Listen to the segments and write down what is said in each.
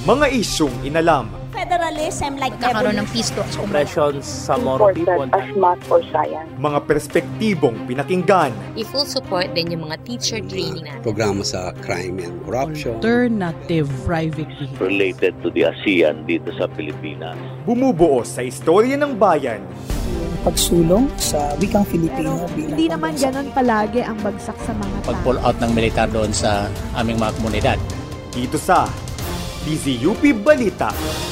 Mga isyung inalam. Federalism like magkakaroon ng peace talks. Oppressions sa Moro people. As math or science. Mga perspektibong pinakinggan. I-full support din yung mga teacher training natin. Programa sa crime and corruption. Alternative private vehicle. Related to the ASEAN dito sa Pilipinas. Bumubuo sa istorya ng bayan. Pagsulong sa wikang Filipino. Hindi naman ganon palagi ang bagsak sa mga tao. Pag-pull out ng militar doon sa aming mga komunidad. Dito sa DZUP Balita.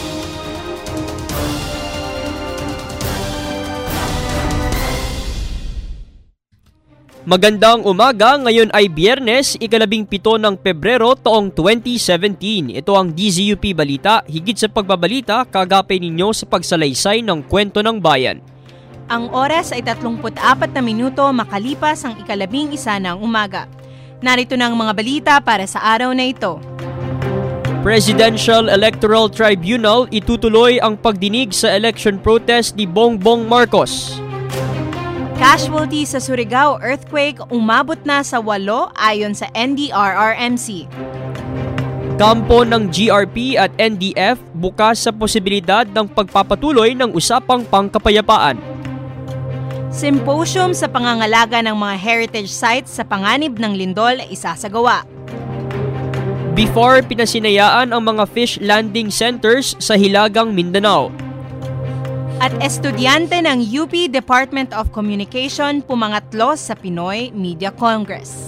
Magandang umaga, ngayon ay Biyernes, 17 ng Pebrero taong 2017. Ito ang DZUP Balita, higit sa pagbabalita, kagapay ninyo sa pagsalaysay ng kwento ng bayan. Ang oras ay 34 na minuto makalipas ang 11 ng umaga. Narito na ang mga balita para sa araw na ito. Presidential Electoral Tribunal itutuloy ang pagdinig sa election protest ni Bongbong Marcos. Casualty sa Surigao earthquake umabot na sa 8 ayon sa NDRRMC. Kampo ng GRP at NDF bukas sa posibilidad ng pagpapatuloy ng usapang pangkapayapaan. Symposium sa pangangalaga ng mga heritage sites sa panganib ng lindol isasagawa. Before pinasinayaan ang mga fish landing centers sa Hilagang Mindanao. At estudyante ng UP Department of Communication pumangatlo sa Pinoy Media Congress.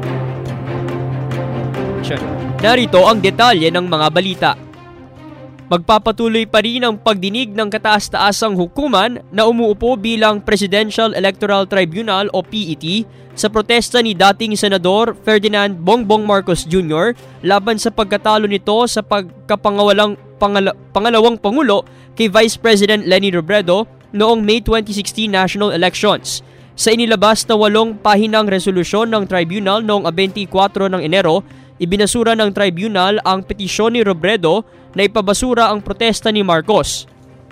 Narito ang detalye ng mga balita. Magpapatuloy pa rin ang pagdinig ng kataas-taasang hukuman na umuupo bilang Presidential Electoral Tribunal o PET sa protesta ni dating Senador Ferdinand Bongbong Marcos Jr. laban sa pagkatalo nito sa pagkapangalawang Pangulo kay Vice President Leni Robredo noong May 2016 national elections. Sa inilabas na 8 pahinang resolusyon ng tribunal noong 24 ng Enero, ibinasura ng tribunal ang petisyon ni Robredo na ipabasura ang protesta ni Marcos.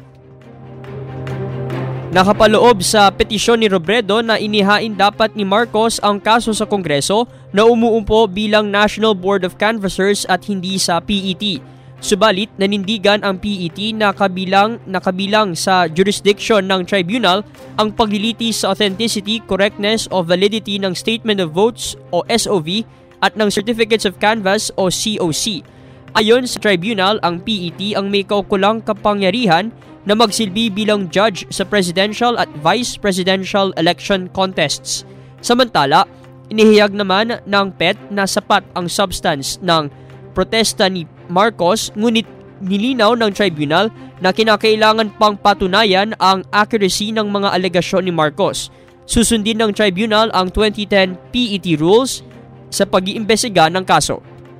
Nakapaloob sa petisyon ni Robredo na inihain dapat ni Marcos ang kaso sa Kongreso na umuupo bilang National Board of Canvassers at hindi sa PET. Subalit, nanindigan ang PET na kabilang sa jurisdiction ng tribunal ang paglilitis sa authenticity, correctness o validity ng Statement of Votes o SOV at ng Certificates of Canvass o COC. Ayon sa tribunal, ang PET ang may kaukulang kapangyarihan na magsilbi bilang judge sa presidential at vice presidential election contests. Samantala, inihayag naman ng PET na sapat ang substance ng protesta ni Marcos, ngunit nilinaw ng tribunal na kinakailangan pang patunayan ang accuracy ng mga alegasyon ni Marcos. Susundin ng tribunal ang 2010 PET rules sa pag-iimbestiga ng kaso.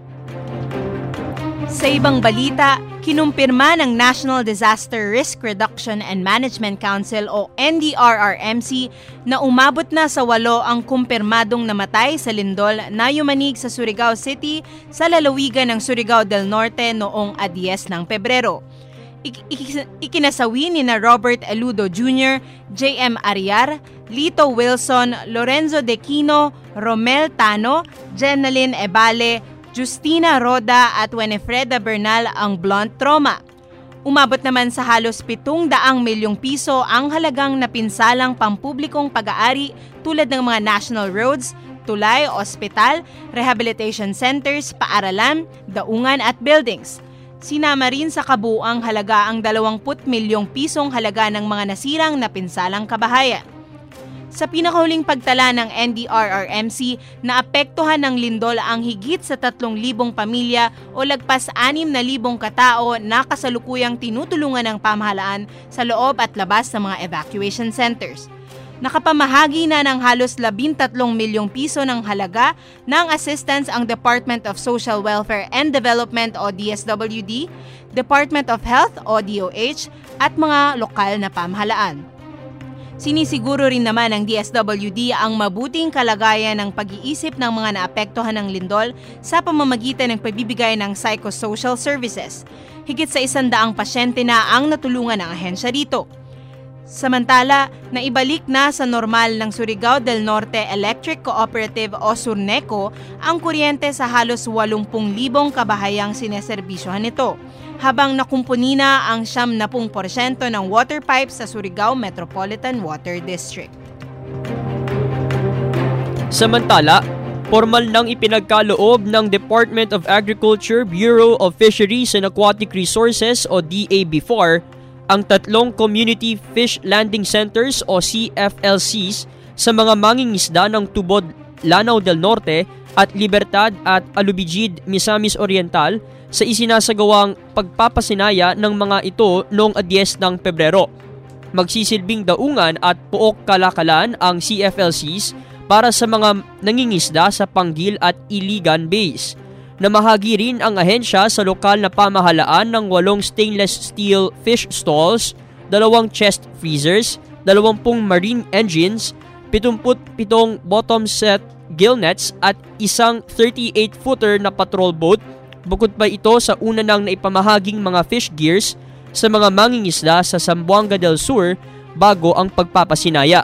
Sa ibang balita, kinumpirma ng National Disaster Risk Reduction and Management Council o NDRRMC na umabot na sa 8 ang kumpirmadong namatay sa lindol na yumanig sa Surigao City sa lalawigan ng Surigao del Norte noong 10 ng Pebrero. Ikinasawi ni na Robert Eludo Jr., J.M. Ariar, Lito Wilson, Lorenzo Dequino, Romel Tano, Jenaline Ebale, Justina Roda at Winifreda Bernal ang blunt trauma. Umabot naman sa halos 700 milyong piso ang halagang napinsalang pampublikong pag-aari tulad ng mga national roads, tulay, ospital, rehabilitation centers, paaralan, daungan at buildings. Sinama rin sa kabuuang halaga ang 20 milyong pisong halaga ng mga nasirang napinsalang kabahayan. Sa pinakahuling pagtala ng NDRRMC, naapektuhan ng lindol ang higit sa 3,000 pamilya o lagpas 6,000 katao na kasalukuyang tinutulungan ng pamahalaan sa loob at labas ng mga evacuation centers. Nakapamahagi na ng halos 13 milyong piso ng halaga ng assistance ang Department of Social Welfare and Development o DSWD, Department of Health o DOH at mga lokal na pamahalaan. Sinisiguro rin naman ng DSWD ang mabuting kalagayan ng pag-iisip ng mga naapektuhan ng lindol sa pamamagitan ng pagbibigay ng psychosocial services. Higit sa 100 pasyente na ang natulungan ng ahensya dito. Samantala, naibalik na sa normal ng Surigao del Norte Electric Cooperative o Surneco ang kuryente sa halos 80,000 kabahayang sineserbisyohan nito, habang nakumpuni na ang 70% ng water pipes sa Surigao Metropolitan Water District. Samantala, formal nang ipinagkaloob ng Department of Agriculture, Bureau of Fisheries and Aquatic Resources o DAB4 ang 3 Community Fish Landing Centers o CFLCs sa mga mangingisda ng Tubod, Lanao del Norte at Libertad at Alubijid, Misamis Oriental sa isinasagawang pagpapasinaya ng mga ito noong 10 ng Pebrero. Magsisilbing daungan at puok kalakalan ang CFLCs para sa mga nangingisda sa Panggil at Iligan Bays. Namahagi rin ang ahensya sa lokal na pamahalaan ng 8 stainless steel fish stalls, 2 chest freezers, 20 marine engines, 77 bottom set gill nets at isang 38-footer na patrol boat. Bukod pa ito sa una nang naipamahaging mga fish gears sa mga mangingisda sa Zamboanga del Sur bago ang pagpapasinaya.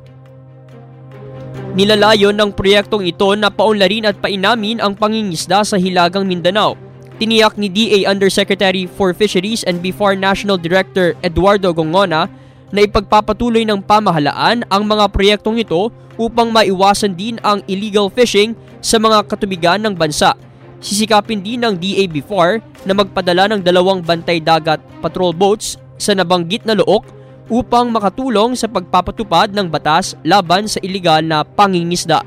Nilalayon ng proyektong ito na paunlarin at painamin ang pangingisda sa Hilagang Mindanao. Tiniyak ni DA Undersecretary for Fisheries and BIFAR National Director Eduardo Gongona na ipagpapatuloy ng pamahalaan ang mga proyektong ito upang maiwasan din ang illegal fishing sa mga katubigan ng bansa. Sisikapin din ng DA BIFAR na magpadala ng 2 bantay dagat patrol boats sa nabanggit na look upang makatulong sa pagpapatupad ng batas laban sa iligal na pangingisda.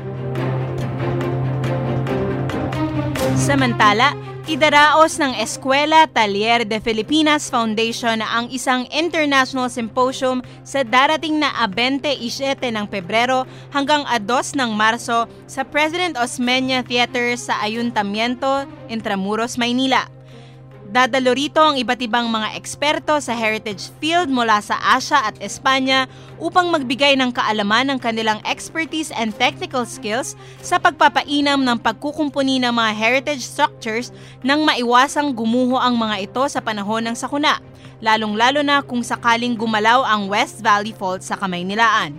Samantala, idaraos ng Eskwela Taller de Filipinas Foundation ang isang international symposium sa darating na 27 ng Pebrero hanggang 2 ng Marso sa President Osmeña Theater sa Ayuntamiento, Intramuros, Maynila. Dadalo rito ang iba't ibang mga eksperto sa heritage field mula sa Asia at Espanya upang magbigay ng kaalaman ng kanilang expertise and technical skills sa pagpapainam ng pagkukumpuni ng mga heritage structures nang maiwasang gumuho ang mga ito sa panahon ng sakuna, lalong-lalo na kung sakaling gumalaw ang West Valley Fault sa Kamaynilaan.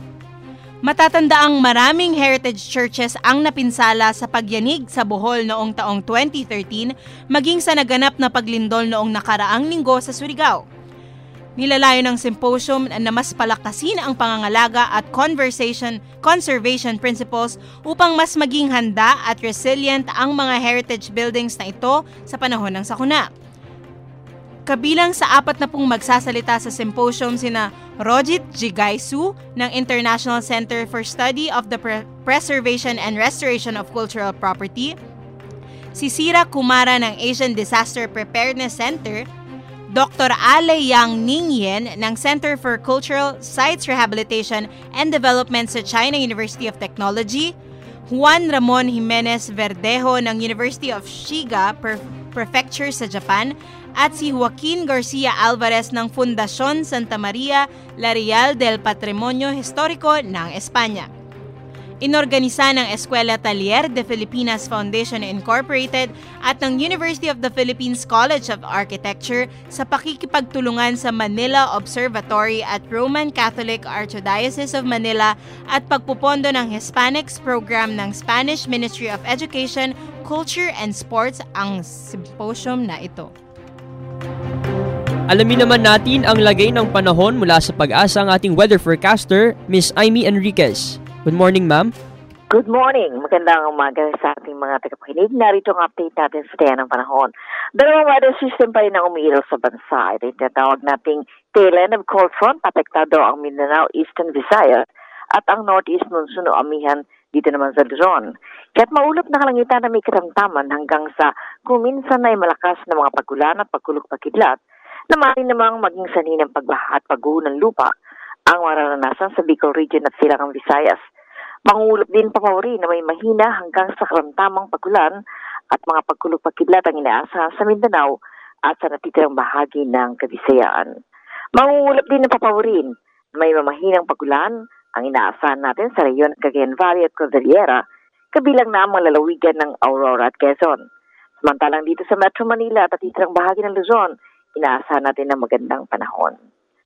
Matatandaang maraming heritage churches ang napinsala sa pagyanig sa Bohol noong taong 2013 maging sa naganap na paglindol noong nakaraang linggo sa Surigao. Nilalayo ng symposium na mas palakasin ang pangangalaga at conservation principles upang mas maging handa at resilient ang mga heritage buildings na ito sa panahon ng sakuna. Kabilang sa 40 magsasalita sa symposium sina Rojit Jigaisu ng International Center for Study of the Preservation and Restoration of Cultural Property, si Sira Kumara ng Asian Disaster Preparedness Center, Dr. Ale Yang Ningyen ng Center for Cultural Sites Rehabilitation and Development sa China University of Technology, Juan Ramon Jimenez Verdejo ng University of Shiga Prefecture sa Japan, at si Joaquin Garcia Alvarez ng Fundación Santa Maria La Real del Patrimonio Histórico ng Espanya. Inorganisa ng Eskwela Taller de Filipinas Foundation Incorporated at ng University of the Philippines College of Architecture sa pakikipagtulungan sa Manila Observatory at Roman Catholic Archdiocese of Manila at pagpupondo ng Hispanics Program ng Spanish Ministry of Education, Culture and Sports ang symposium na ito. Alamin naman natin ang lagay ng panahon mula sa Pag-asa ang ating weather forecaster, Ms. Amy Enriquez. Good morning, ma'am. Good morning. Magandang umaga sa ating mga tagapakinig. Narito ang update natin sa tayo ng panahon. Dalawang weather system pa rin ang umiilaw sa bansa. Ito yung tinatawag nating tail end of cold front. Apektado ang Mindanao, Eastern Visayas at ang Northeast Monsoon o amihan dito naman sa Luzon. Kaya't maulap na kalangitan na may karamdaman hanggang sa kuminsan ay malakas na mga pagulan at pagkulog-pakidlat na maaaring namang maging sanhi ng pagbaha at pagguho ng lupa ang mararanasan sa Bicol Region at Silangang Visayas. Mangulap din papawari na may mahina hanggang sa karamdamang pagulan at mga pagkulog-pakidlat ang inaasahan sa Mindanao at sa natitirang bahagi ng Kabisayaan. Mangulap din na papawarin na may mamahinang pagulan ang inaasahan natin sa rehiyon ng Cagayan Valley at Cordillera, kabilang na ang mga lalawigan ng Aurora at Quezon. Samantalang dito sa Metro Manila at natitirang bahagi ng Luzon, inaasahan natin ng magandang panahon.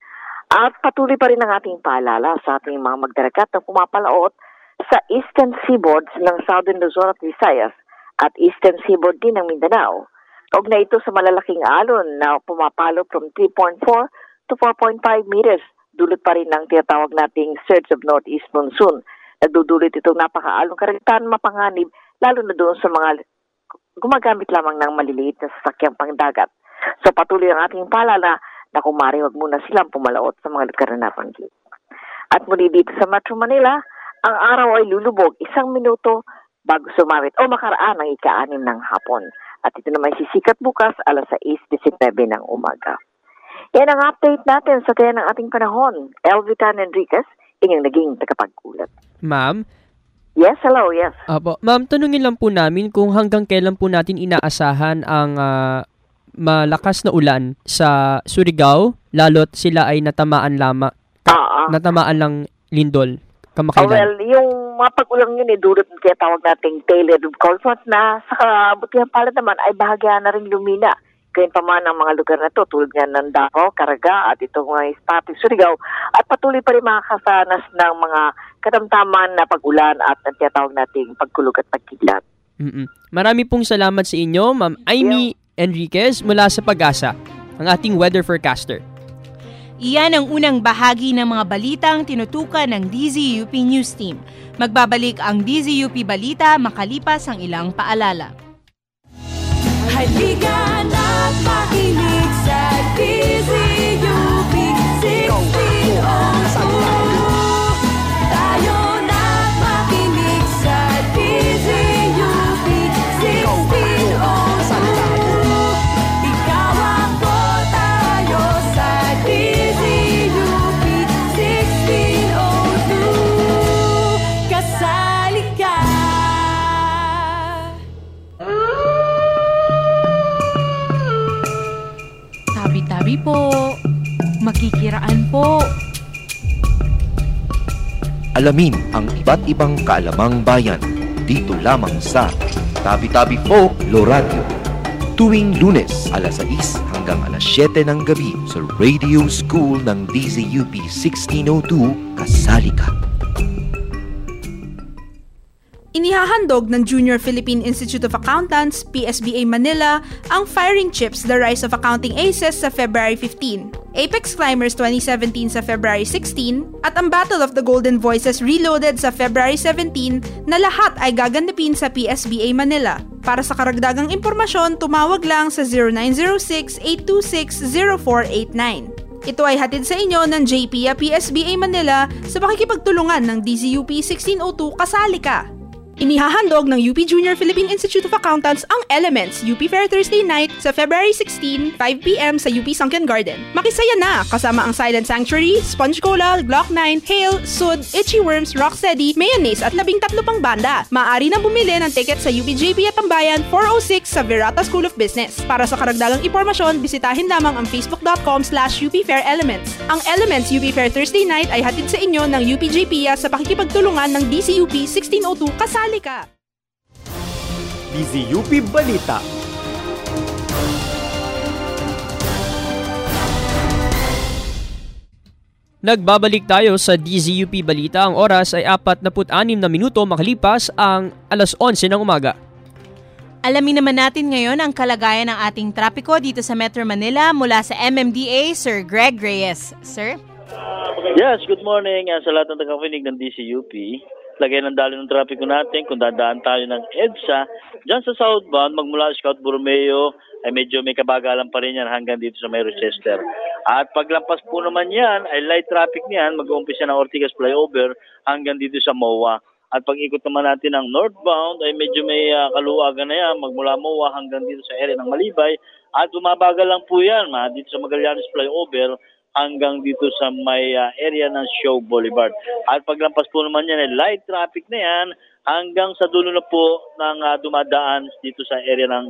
At patuloy pa rin ang ating paalala sa ating mga magdaragat na pumapalaot sa eastern seaboards ng Southern Luzon at Visayas at eastern seaboard din ng Mindanao. Kaugnay ito sa malalaking alon na pumapalo from 3.4 to 4.5 meters. Dulot pa rin ng tinatawag nating surge of northeast monsoon. Nagdudulot itong napakaalong karagatan mapanganib lalo na doon sa mga gumagamit lamang ng maliliit na sasakyang pangdagat. So patuloy ang ating paalala na kung maaari wag muna silang pumalaot sa mga lugar na nabanggit. At muli dito sa Metro Manila, ang araw ay lulubog 1 minuto bago sumawit o makaraan ng ika-6 ng hapon. At ito naman sisikat bukas alas 6:19 ng umaga. Yan ang update natin sa kaya ng ating panahon. Elvitan Enriquez, inyong naging tagapag-ulat. Ma'am? Yes, hello, yes. Apo. Ma'am, tanungin lang po namin kung hanggang kailan po natin inaasahan ang malakas na ulan sa Surigao, lalo't sila ay natamaan natamaan ng lindol kamakailan. Well, yung mga pag-ulang yun dulot ng tawag nating tailored cold front na sa kabutihan pala naman ay bahagya na rin lumina. Gayun pa man ang mga lugar na ito, tulad nga ng Davao, Caraga at itong mga Espate, Surigao, at patuloy pa rin makakasanas ng mga katamtaman na pag-ulan at ang tiyatawag nating pagkulog at pagkidlat. Marami pong salamat sa inyo, Ma'am Amy Enriquez mula sa Pag-asa, ang ating weather forecaster. Iyan ang unang bahagi ng mga balitang tinutukan ng DZUP News Team. Magbabalik ang DZUP Balita makalipas ang ilang paalala. Halika na't makinig sa DZUP 1602. Tayo na't makinig sa DZUP 1602. Ikaw ako, tayo sa DZUP 1602. Kasali ka. Tabi-tabi po. Makikiraan po. Alamin ang iba't ibang kaalamang bayan dito lamang sa Tabi-Tabi Po Loradio. Tuwing Lunes, alas 6 hanggang alas 7 ng gabi sa Radio School ng DZUP 1602, kasali ka. Inihahandog ng Junior Philippine Institute of Accountants, PSBA Manila, ang Firing Chips, The Rise of Accounting Aces sa February 15, Apex Climbers 2017 sa February 16, at ang Battle of the Golden Voices Reloaded sa February 17 na lahat ay gaganapin sa PSBA Manila. Para sa karagdagang impormasyon, tumawag lang sa 0906-826-0489. Ito ay hatid sa inyo ng JPIA PSBA Manila sa pakikipagtulungan ng DZUP 1602 Kasali Ka. Inihahandog ng UP Junior Philippine Institute of Accountants ang Elements UP Fair Thursday Night sa February 16, 5 p.m. sa UP Sunken Garden. Makisaya na kasama ang Silent Sanctuary, Sponge Cola, Glock 9, Hail, Sud, Itchy Worms, Rocksteady, Mayonnaise at 13 pang banda. Maaari na bumili ng ticket sa UPJP at Tambayan 406 sa Virata School of Business. Para sa karagdagang impormasyon, bisitahin lamang ang facebook.com/UPFairElements. Ang Elements UP Fair Thursday Night ay hatid sa inyo ng UPJP sa pakikipagtulungan ng DZUP 1602 Kasali Ka. DZUP Balita. Nagbabalik tayo sa DZUP Balita. Ang oras ay 46 na minuto makalipas ang alas 11 ng umaga. Alamin naman natin ngayon ang kalagayan ng ating trapiko dito sa Metro Manila mula sa MMDA, Sir Greg Reyes. Sir? Yes, good morning sa lahat ng tagapakinig ng DZUP. Lagay ng dalo ng trapiko natin kung dadaan tayo ng EDSA. Diyan sa southbound, magmula Scout Borromeo, ay medyo may kabagalan pa rin yan hanggang dito sa may Rochester. At paglampas po naman yan, ay light traffic niyan, mag-uumpisa ng Ortigas Flyover hanggang dito sa MOA. At pag-ikot naman natin ng northbound, ay medyo may kaluwagan na yan, magmula MOA hanggang dito sa area ng Malibay. At bumabagal lang po yan, dito sa Magallanes Flyover, hanggang dito sa may area ng Show Boulevard. At paglampas po naman yan, light traffic na yan hanggang sa dulo na po ng dumadaan dito sa area ng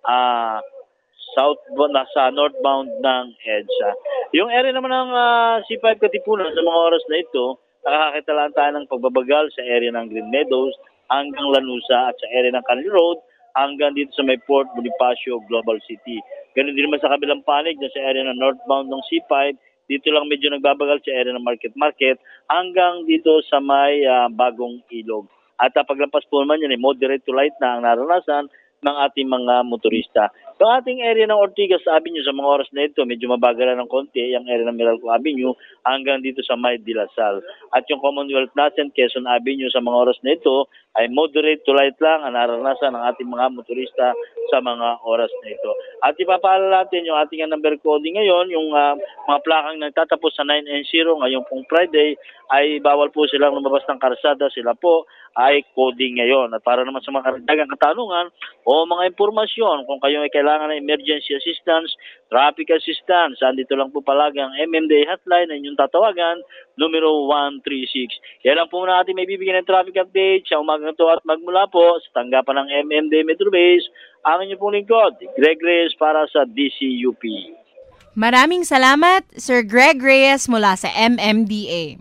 sa northbound ng EDSA. Yung area naman ng C5 Katipunan sa mga oras na ito, nakakakita lang tayo ng pagbabagal sa area ng Green Meadows hanggang Lanusa at sa area ng Canley Road hanggang dito sa may Port Bonifacio Global City. Ganun din naman sa kabilang panig sa area ng northbound ng C5, Dito lang medyo nagbabagal sa area ng market hanggang dito sa may Bagong Ilog. At paglampas po naman yan, moderate to light na ang naranasan ng ating mga motorista. Yung ating area ng Ortigas Avenue sa mga oras na ito, medyo mabagalan ng konti, yung area ng Meralco Avenue hanggang dito sa May de la Salle. At yung Commonwealth natin, Quezon Avenue sa mga oras na ito ay moderate to light lang ang naranasan ng ating mga motorista sa mga oras na ito. At ipapaalala natin yung ating number coding ngayon, yung mga plakang nagtatapos sa 9N0 ngayong pong Friday ay bawal po silang lumabas ng karsada, sila po ay coding ngayon. At para naman sa mga karagdagang katanungan o mga impormasyon kung kayo ay kailangan ng emergency assistance, traffic assistance, andito lang po palagi ang MMDA hotline na inyong tatawagan, numero 136. Yan lang po muna ating may bibigyan ng traffic update sa umagang ito at magmula po sa tanggapan ng MMDA Metro Base, ang inyong pong lingkod, Greg Reyes para sa DCUP. Maraming salamat, Sir Greg Reyes mula sa MMDA.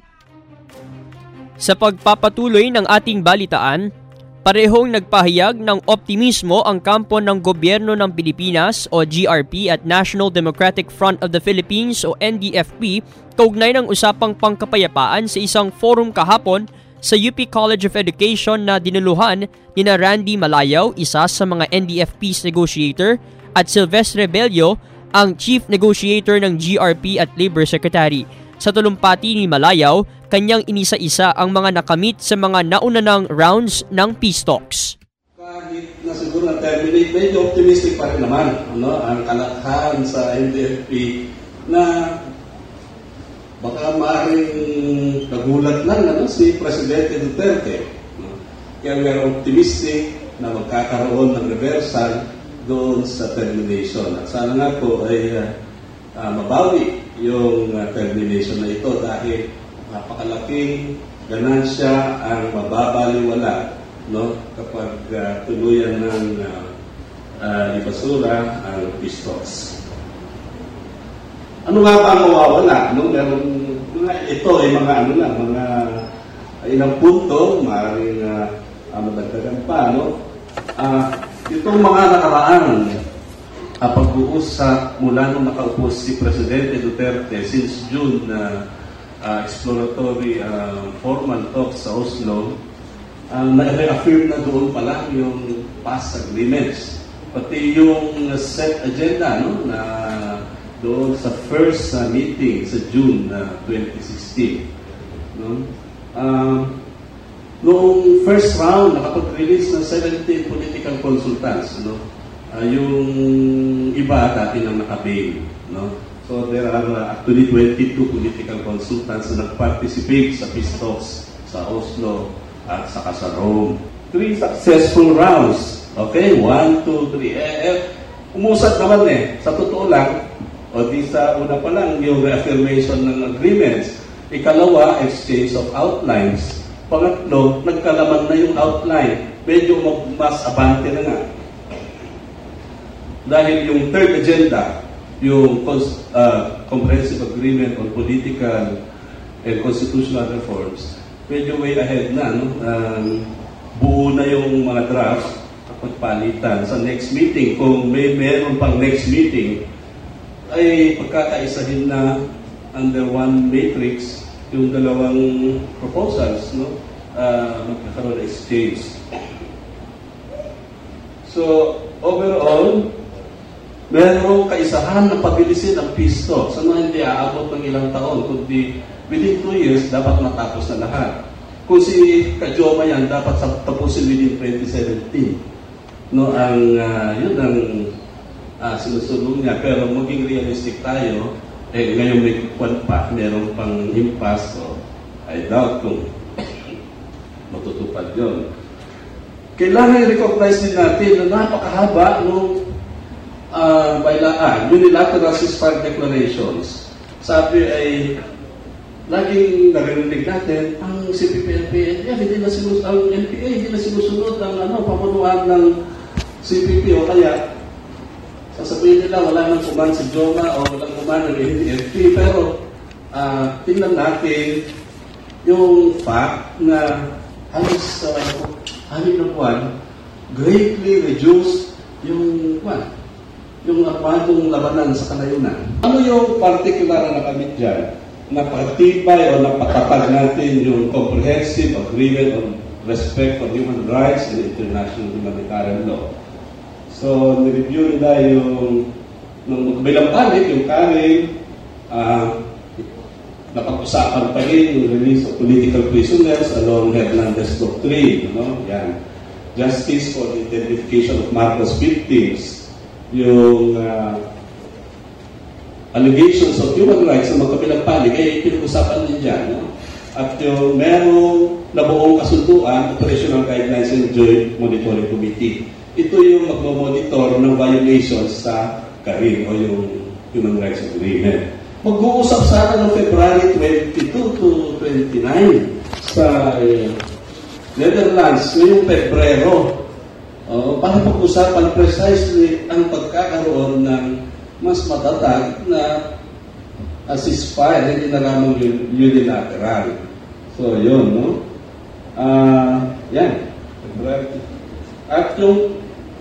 Sa pagpapatuloy ng ating balitaan, parehong nagpahayag ng optimismo ang kampo ng Gobyerno ng Pilipinas o GRP at National Democratic Front of the Philippines o NDFP kaugnay ng usapang pangkapayapaan sa isang forum kahapon sa UP College of Education na dinuluhan ni Randy Malayaw, isa sa mga NDFP's negotiator, at Silvestre Bello, ang Chief Negotiator ng GRP at Labor Secretary. Sa tulumpati ni Malayaw, kanyang inisa-isa ang mga nakamit sa mga naunang rounds ng peace talks. Kahit na siguro na-terminate, medyo optimistic pa rin naman ang kalakhan sa NDFP na baka maaaring nagulat lang si Presidente Duterte. Kaya we are optimistic na magkakaroon ng reversal doon sa termination. At sana nga po ay mabawi yung termination na ito dahil napakalaking ganansya ang mababaliwala kapag tuluyan ng ibasura ang peace talks. Ano nga ba ang mawawala? Ito ay mga mga ilang punto, maaaring madagdagan pa. Itong mga nakaraan pag-uusap mula nung nakaupo si Presidente Duterte since June na exploratory formal talks sa Oslo, na-reaffirm na doon pa lang yung past agreements. Pati yung set agenda na doon sa first meeting sa June 2016. Noong first round, nakapag-release ng 17 political consultants. Yung iba dati nang nakabail. So there are actually 22 political consultants na nag-participate sa peace talks sa Oslo at saka sa Rome. 3 successful rounds. Okay, 1, 2, 3. Umusad naman sa totoo lang, o di sa una pa lang yung reaffirmation ng agreements. Ikalawa, exchange of outlines. Pangatlo, nagkalaman na yung outline. Medyo mas abante na nga. Dahil yung third agenda, yung Comprehensive Agreement on Political and Constitutional Reforms, medyo way ahead na. Buo na yung mga drafts kapag palitan sa next meeting. Kung meron pang next meeting, ay pagkakaisahin na under one matrix yung dalawang proposals, magkakaroon na exchange. So, overall, merong kaisahan na pabilisin ang peace talks. Hindi aabot ng ilang taon, kundi within 2 years, dapat matapos na lahat. Kung si Kajoma yan, dapat tapusin within 2017. Yun ang sinusulong niya. Pero maging realistic tayo, ngayon may kwan pa, meron pang impasse, so I doubt kung matutupad yun. Kailangan i-recognize din natin na napakahaba nung unilateral ceasefire declarations. Sabi ay laging narinig natin ang CPP-NPA hindi na sinusunod ang NPA, hindi na sinusunod ang pamunuan ng CPP o kaya sasabihin nila wala nang kuman si Joma o walang kuman ng NPA, pero tingnan natin yung fact na halos 6 na buwan greatly reduced yung yung armadong labanan sa kanayunan. Ano yung particular na nakamit dyan? Napatibay o napatatag natin yung comprehensive agreement on respect for human rights and international humanitarian law. So, nireview nila yung nung magkabilang palit, yung Karen, napag-usapan pa rin yung release of political prisoners along Hernandez Doctrine. Yan. Justice for the identification of Marcos victims. Yung allegations of human rights sa magkabilang panig ay pinag-usapan din dyan. At yung merong nabuong kasunduan, Operational Guidelines and Joint Monitoring Committee. Ito yung magmamonitor ng violations sa CARIN o yung Human Rights Agreement. Mag-uusap sana noong February 22 to 29 sa Netherlands ngayong Pebrero para pag-usapan precisely ang pagkakaroon ng mas matatag na ceasefire, hindi na lamang unilateral. So, yun, no? Yan. At yung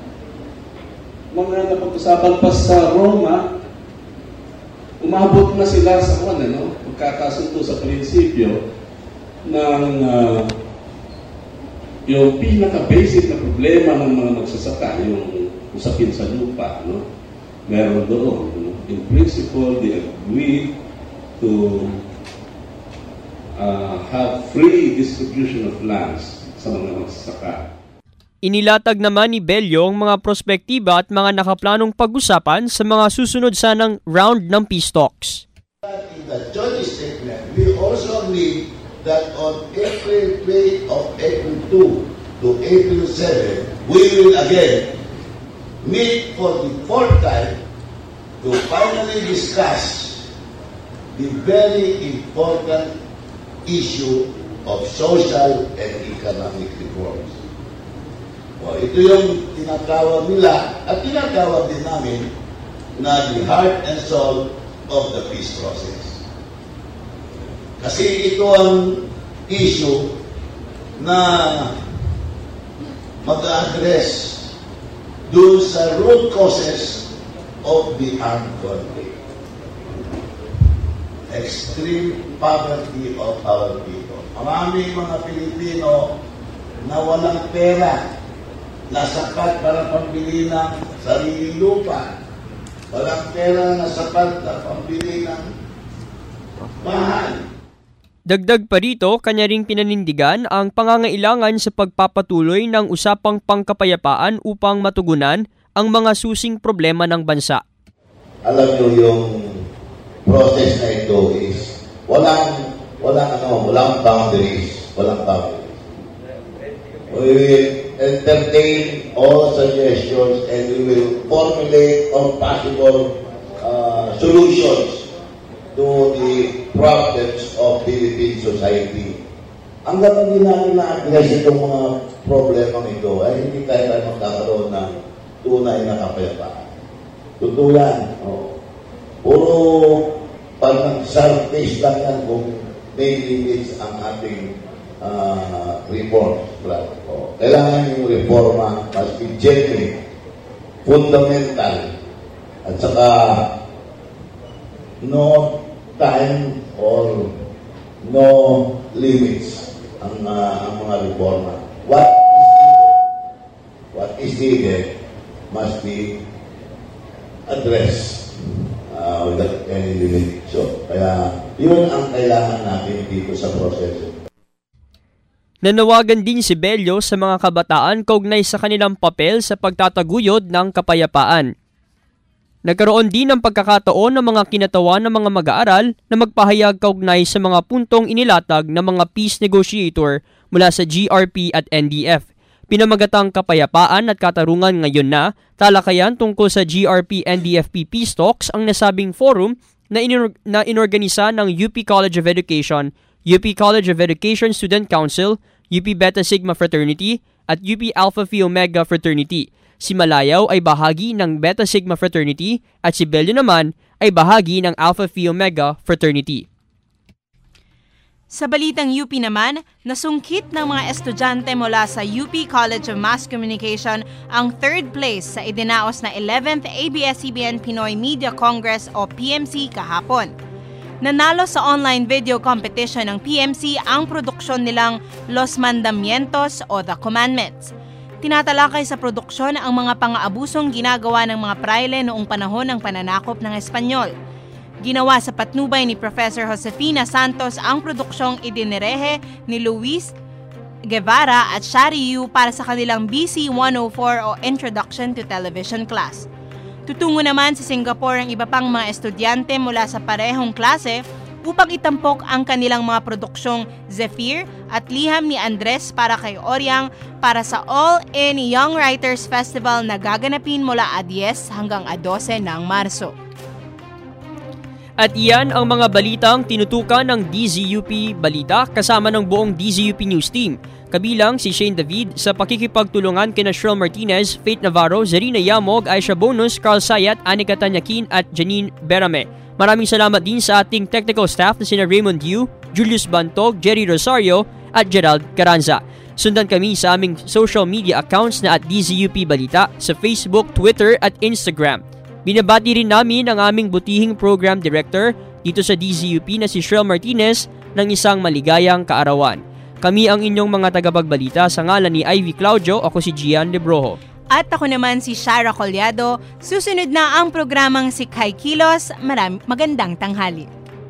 mga napag-usapan pa sa Roma, umabot na sila sa pagkakasundo sa prinsipyo ng yung pinaka-basic na problema ng mga magsasaka, yung usapin sa lupa, no? Meron doon. In principle, they agree to have free distribution of lands sa mga magsasaka. Inilatag naman ni Bello ang mga prospektiba at mga nakaplanong pag-usapan sa mga susunod sanang round ng peace talks. In the joint statement, we also need that on April 2 to April 7, we will again meet for the fourth time to finally discuss the very important issue of social and economic reforms. Ito yung tinatawag nila at tinatawag din namin na the heart and soul of the peace process. Kasi ito ang issue na mag-address dun sa root causes of the armed conflict. Extreme poverty of our people. Maraming mga Pilipino na walang pera na sapat para pambili ng sariling lupa. Walang pera na sapat na pambili ng bahay. Dagdag pa rito, kanya ring pinanindigan ang pangangailangan sa pagpapatuloy ng usapang pangkapayapaan upang matugunan ang mga susing problema ng bansa. Alam nyo yung process na ito is walang boundaries. Walang boundaries. We will entertain all suggestions and we will formulate all possible solutions to the problems of Philippine society. Hanggang hindi namin na-address itong mga problemang ito, ay hindi tayo magkakaroon ng tunay na kapayapaan. Totoo yan. Puro pag-surface lang yan kung may limits ang ating reform. Kailangan yung reforma must be genuine, fundamental, at saka no time or no limits ang mga reforma. What is needed must be addressed without any limit. So, kaya yun ang kailangan natin dito sa proseso. Nanawagan din si Bello sa mga kabataan kaugnay sa kanilang papel sa pagtataguyod ng kapayapaan. Nagkaroon din ng pagkakataon ng mga kinatawan ng mga mag-aaral na magpahayag kaugnay sa mga puntong inilatag ng mga peace negotiator mula sa GRP at NDF. Pinamagatang kapayapaan at katarungan ngayon na talakayan tungkol sa GRP-NDFP Peace Talks ang nasabing forum na inorganisa ng UP College of Education, UP College of Education Student Council, UP Beta Sigma Fraternity at UP Alpha Phi Omega Fraternity. Si Malayaw ay bahagi ng Beta Sigma Fraternity at si Bello naman ay bahagi ng Alpha Phi Omega Fraternity. Sa balitang UP naman, nasungkit ng mga estudyante mula sa UP College of Mass Communication ang third place sa idinaos na 11th ABS-CBN Pinoy Media Congress o PMC kahapon. Nanalo sa online video competition ng PMC ang produksyon nilang Los Mandamientos o The Commandments. Tinatalakay sa produksyon ang mga pang-aabusong ginagawa ng mga praile noong panahon ng pananakop ng Espanyol. Ginawa sa patnubay ni Professor Josefina Santos ang produksyong idinirehe ni Luis Guevara at Shari Yu para sa kanilang BC 104 o Introduction to Television class. Tutungo naman sa Singapore ang iba pang mga estudyante mula sa parehong klase upang itampok ang kanilang mga produksyong Zephyr at Liham ni Andres para kay Oryang para sa All-In Young Writers Festival na gaganapin mula 10 hanggang 12 ng Marso. At iyan ang mga balitang tinutukan ng DZUP Balita kasama ng buong DZUP News Team. Kabilang si Shane David sa pakikipagtulungan kina Shirl Martinez, Faith Navarro, Zarina Yamog, Aisha Bonus, Carl Sayat, Anika Tanyakin at Janine Berame. Maraming salamat din sa ating technical staff na sina Raymond Yu, Julius Bantog, Jerry Rosario at Gerald Caranza. Sundan kami sa aming social media accounts na @DZUP Balita sa Facebook, Twitter at Instagram. Binabati rin namin ang aming butihing program director dito sa DZUP na si Shirl Martinez ng isang maligayang kaarawan. Kami ang inyong mga tagapagbalita sa ngalan ni Ivy Claudio, ako si Gian Lebrojo. At ako naman si Shara Collado. Susunod na ang programang si Kai Kilos. Magandang tanghali.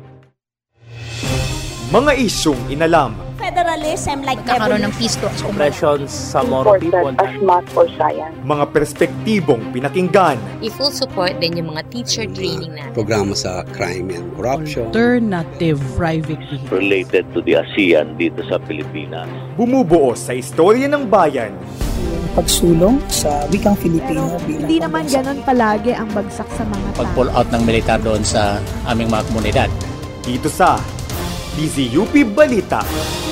Mga isyong inalam. Federalism like Nagkakaroon ng peace talks. Oppressions sa Moro people. As math or science. Mga perspektibong pinakinggan. I-full support din yung mga teacher training natin. Programa sa crime and corruption. Alternative private vehicle. Related to the ASEAN dito sa Pilipinas. Bumubuo sa istorya ng bayan. Pagsulong sa wikang Filipino bilang Hindi naman ganon palagi ang bagsak sa mga tao. Pag-pull out ng militar doon sa aming mga komunidad. Dito sa DZUP Balita.